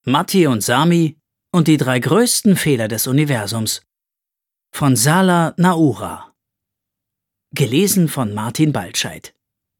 Matti und Sami und die 3 größten Fehler des Universums von Sala Naura. Gelesen von Martin Baltscheid.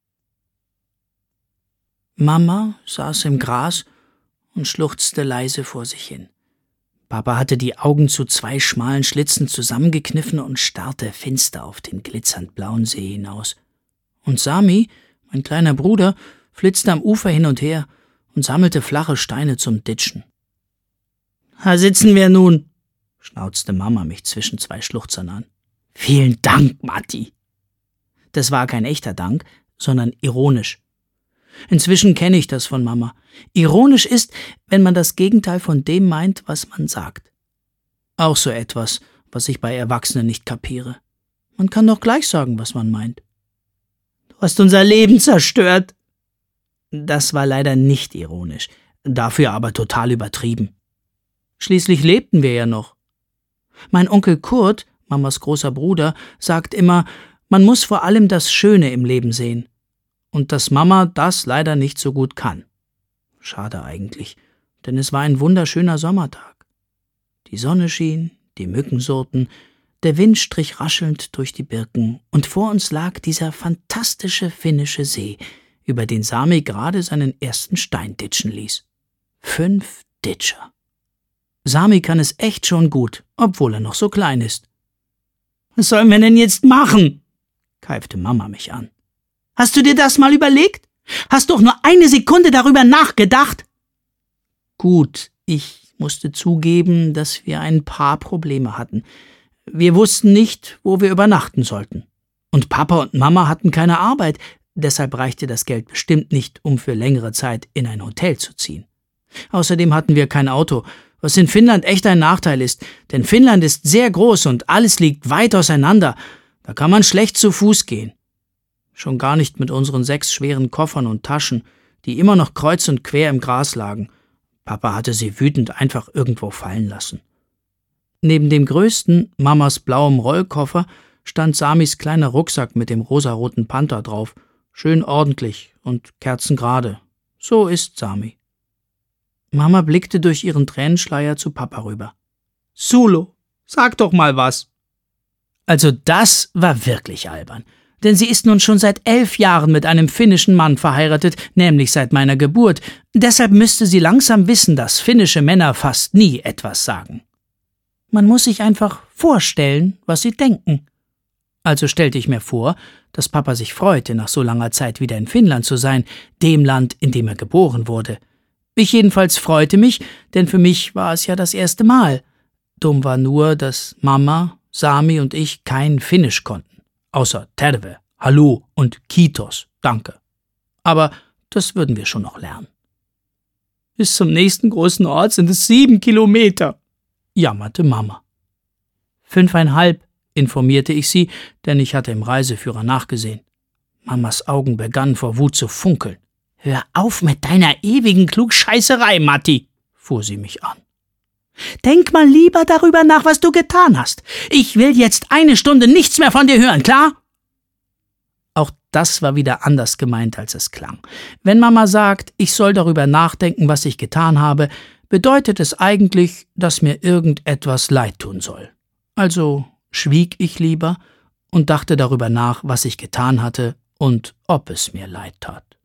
Mama saß im Gras und schluchzte leise vor sich hin. Papa hatte die Augen zu 2 schmalen Schlitzen zusammengekniffen und starrte finster auf den glitzernd blauen See hinaus. Und Sami, mein kleiner Bruder, flitzte am Ufer hin und her und sammelte flache Steine zum Ditschen. »Da sitzen wir nun«, schnauzte Mama mich zwischen 2 Schluchzern an. »Vielen Dank, Matti.« Das war kein echter Dank, sondern ironisch. Inzwischen kenne ich das von Mama. Ironisch ist, wenn man das Gegenteil von dem meint, was man sagt. Auch so etwas, was ich bei Erwachsenen nicht kapiere. Man kann doch gleich sagen, was man meint. »Du hast unser Leben zerstört.« Das war leider nicht ironisch, dafür aber total übertrieben. Schließlich lebten wir ja noch. Mein Onkel Kurt, Mamas großer Bruder, sagt immer, man muss vor allem das Schöne im Leben sehen. Und dass Mama das leider nicht so gut kann. Schade eigentlich, denn es war ein wunderschöner Sommertag. Die Sonne schien, die Mücken surrten, der Wind strich raschelnd durch die Birken und vor uns lag dieser fantastische finnische See, über den Sami gerade seinen ersten Stein ditschen ließ. 5 Ditscher. Sami kann es echt schon gut, obwohl er noch so klein ist. »Was sollen wir denn jetzt machen?« keifte Mama mich an. »Hast du dir das mal überlegt? Hast doch nur eine Sekunde darüber nachgedacht?« Gut, ich musste zugeben, dass wir ein paar Probleme hatten. Wir wussten nicht, wo wir übernachten sollten. Und Papa und Mama hatten keine Arbeit, deshalb reichte das Geld bestimmt nicht, um für längere Zeit in ein Hotel zu ziehen. Außerdem hatten wir kein Auto, was in Finnland echt ein Nachteil ist, denn Finnland ist sehr groß und alles liegt weit auseinander. Da kann man schlecht zu Fuß gehen. Schon gar nicht mit unseren 6 schweren Koffern und Taschen, die immer noch kreuz und quer im Gras lagen. Papa hatte sie wütend einfach irgendwo fallen lassen. Neben dem größten, Mamas blauem Rollkoffer, stand Samis kleiner Rucksack mit dem rosaroten Panther drauf, schön ordentlich und kerzengerade. So ist Sami. Mama blickte durch ihren Tränenschleier zu Papa rüber. »Sulo, sag doch mal was!« Also das war wirklich albern, denn sie ist nun schon seit 11 Jahren mit einem finnischen Mann verheiratet, nämlich seit meiner Geburt. Deshalb müsste sie langsam wissen, dass finnische Männer fast nie etwas sagen. Man muss sich einfach vorstellen, was sie denken. Also stellte ich mir vor, dass Papa sich freute, nach so langer Zeit wieder in Finnland zu sein, dem Land, in dem er geboren wurde. Ich jedenfalls freute mich, denn für mich war es ja das erste Mal. Dumm war nur, dass Mama, Sami und ich kein Finnisch konnten. Außer Terve, Hallo und Kiitos, danke. Aber das würden wir schon noch lernen. »Bis zum nächsten großen Ort sind es 7 Kilometer«, jammerte Mama. 5,5, informierte ich sie, denn ich hatte im Reiseführer nachgesehen. Mamas Augen begannen vor Wut zu funkeln. »Hör auf mit deiner ewigen Klugscheißerei, Matti«, fuhr sie mich an. »Denk mal lieber darüber nach, was du getan hast. Ich will jetzt 1 Stunde nichts mehr von dir hören, klar?« Auch das war wieder anders gemeint, als es klang. Wenn Mama sagt, ich soll darüber nachdenken, was ich getan habe, bedeutet es eigentlich, dass mir irgendetwas leid tun soll. Also schwieg ich lieber und dachte darüber nach, was ich getan hatte und ob es mir leid tat.